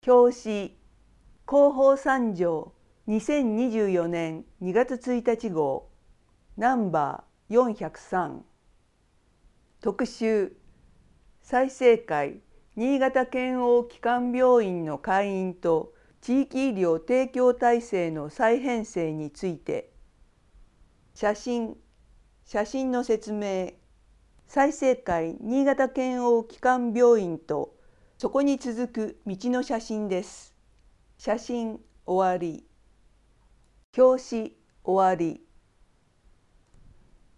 表紙広報三条2024年2月1日号ナンバー403特集済生会新潟県央基幹病院の開院と地域医療提供体制の再編成について写真の説明済生会新潟県央基幹病院とそこに続く道の写真です。写真終わり。表紙終わり。